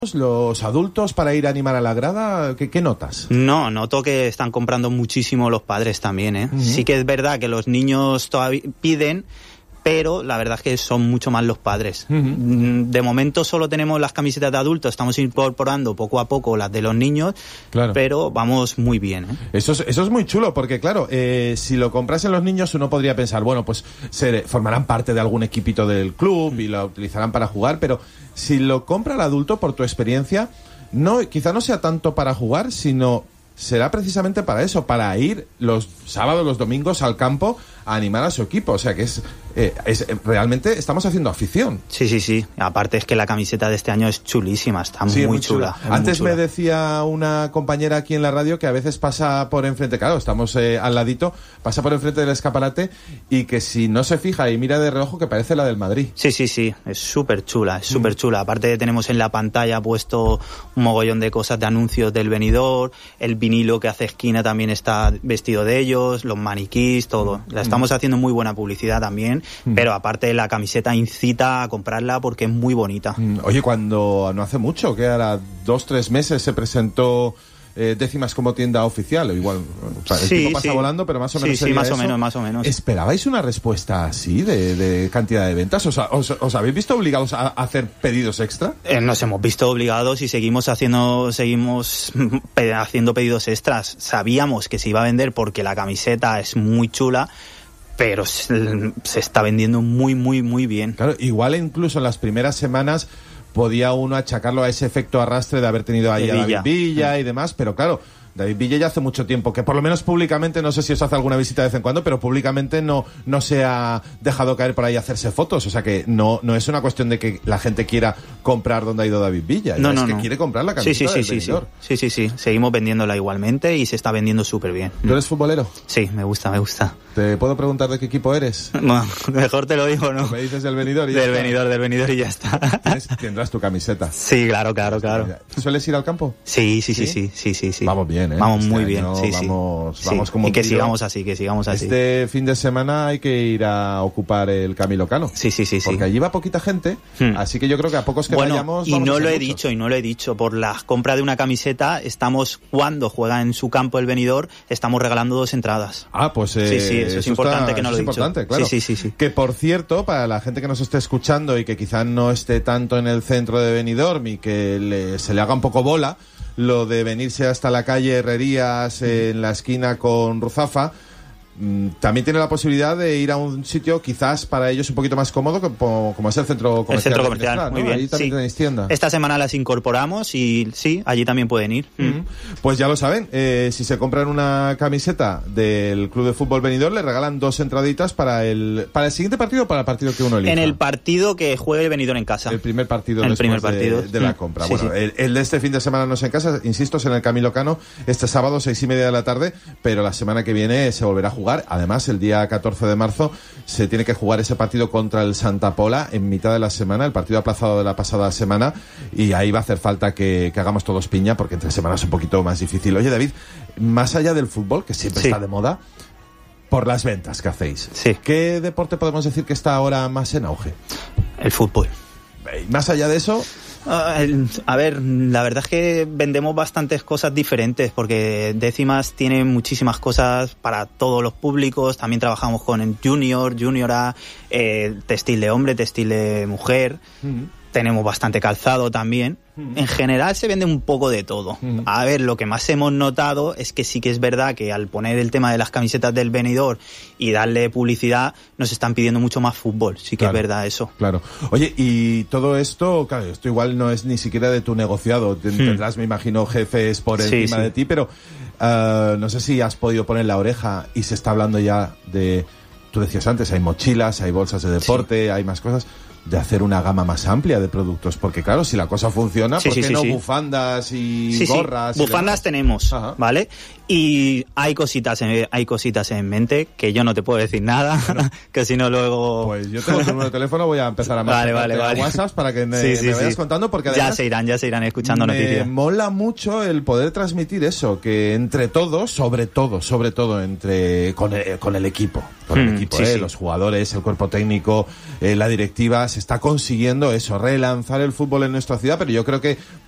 los adultos para ir a animar a la grada? ¿Qué notas? No, noto que están comprando muchísimo los padres también, ¿eh? Uh-huh. Sí que es verdad que los niños todavía piden, pero la verdad es que son mucho más los padres. Uh-huh. De momento solo tenemos las camisetas de adultos, estamos incorporando poco a poco las de los niños, claro, pero vamos muy bien, ¿eh? Eso es muy chulo, porque claro, si lo comprasen los niños uno podría pensar, bueno, pues formarán parte de algún equipito del club y lo utilizarán para jugar, pero si lo compra el adulto, por tu experiencia, quizá no sea tanto para jugar, sino será precisamente para eso, para ir los sábados, los domingos al campo a animar a su equipo. O sea que realmente estamos haciendo afición. Sí. Aparte es que la camiseta de este año es chulísima, está muy chula. Antes me decía una compañera aquí en la radio que a veces pasa por enfrente, claro, estamos al ladito, pasa por enfrente del escaparate y que si no se fija y mira de reojo que parece la del Madrid. Sí, es súper chula, Aparte tenemos en la pantalla puesto un mogollón de cosas de anuncios del Benidorm, el vinilo que hace esquina también está vestido de ellos, los maniquís, todo. La estamos haciendo muy buena publicidad también, pero aparte la camiseta incita a comprarla porque es muy bonita. Oye, cuando no hace mucho, que ahora 2-3 meses se presentó Décimas como tienda oficial, igual el tiempo pasa volando, pero más o menos más o menos. ¿Esperabais una respuesta así de cantidad de ventas? ¿Os habéis visto obligados a hacer pedidos extra? Nos hemos visto obligados y seguimos haciendo pedidos extras. Sabíamos que se iba a vender porque la camiseta es muy chula, pero se está vendiendo muy, muy, muy bien. Claro, igual incluso en las primeras semanas podía uno achacarlo a ese efecto arrastre de haber tenido ahí a David Villa y demás, pero claro, David Villa ya hace mucho tiempo que por lo menos públicamente, no sé si os hace alguna visita de vez en cuando, pero públicamente no se ha dejado caer por ahí a hacerse fotos, o sea que no es una cuestión de que la gente quiera comprar donde ha ido David Villa, es que quiere comprar la camiseta del Benidorm. Sí, seguimos vendiéndola igualmente y se está vendiendo súper bien. ¿Tú eres futbolero? Sí, me gusta. ¿Te puedo preguntar de qué equipo eres? No, mejor te lo digo, ¿no? Me dices del Benidorm y del Benidorm y ya está. Tendrás tu camiseta. Sí, claro. ¿Sueles ir al campo? Sí. Vamos bien, ¿eh? Vamos muy bien, Vamos como y que sigamos así. Este fin de semana hay que ir a ocupar el Camilo Cano. Sí. Porque allí va poquita gente, así que yo creo que a pocos que vayamos... Y no lo he dicho, por la compra de una camiseta, cuando juega en su campo el Benidorm, estamos regalando 2 entradas. Ah, pues eso es importante que no lo he dicho. Importante, claro. Sí. Que por cierto, para la gente que nos esté escuchando y que quizá no esté tanto en el centro de Benidorm y que se le haga un poco bola lo de venirse hasta la calle Herrerías en la esquina con Ruzafa, también tiene la posibilidad de ir a un sitio quizás para ellos un poquito más cómodo como es el centro comercial. El centro comercial, ¿no? Muy bien. Ahí también tenéis tienda. Esta semana las incorporamos y sí, allí también pueden ir. Pues ya lo saben, si se compran una camiseta del Club de Fútbol Benidorm le regalan 2 entraditas para el siguiente partido o para el partido que uno elija. En el partido que juegue el Benidorm en casa. El primer partido de la compra. El de este fin de semana no es en casa, insisto, es en el Camilo Cano, este sábado 6:30 de la tarde, pero la semana que viene se volverá a jugar. Además, el día 14 de marzo se tiene que jugar ese partido contra el Santa Pola en mitad de la semana, el partido aplazado de la pasada semana, y ahí va a hacer falta que hagamos todos piña, porque entre semanas es un poquito más difícil. Oye, David, más allá del fútbol, que siempre está de moda, por las ventas que hacéis, ¿qué deporte podemos decir que está ahora más en auge? El fútbol. Y más allá de eso... A ver, la verdad es que vendemos bastantes cosas diferentes porque Décimas tiene muchísimas cosas para todos los públicos. También trabajamos con el Junior A, textil de hombre, textil de mujer. Tenemos bastante calzado también. En general se vende un poco de todo. A ver, lo que más hemos notado es que sí que es verdad que al poner el tema de las camisetas del Benidorm y darle publicidad, nos están pidiendo mucho más fútbol. Sí que es verdad eso. Claro. Oye, y todo esto, claro, esto igual no es ni siquiera de tu negociado. Tendrás, me imagino, jefes por encima de ti, pero no sé si has podido poner la oreja y se está hablando ya de... Tú decías antes, hay mochilas, hay bolsas de deporte, hay más cosas... de hacer una gama más amplia de productos, porque claro, si la cosa funciona, ¿por qué no bufandas y gorras? Bufandas tenemos, ¿vale? Y hay cositas en mente que yo no te puedo decir nada, que si no luego... Pues yo tengo tu número de teléfono, voy a empezar a vale. WhatsApp para que me vayas contando, porque además ya se irán escuchando noticias. Me mola mucho el poder transmitir eso, que entre todos, sobre todo con el equipo, los jugadores, el cuerpo técnico, la directiva, se está consiguiendo eso, relanzar el fútbol en nuestra ciudad, pero yo creo que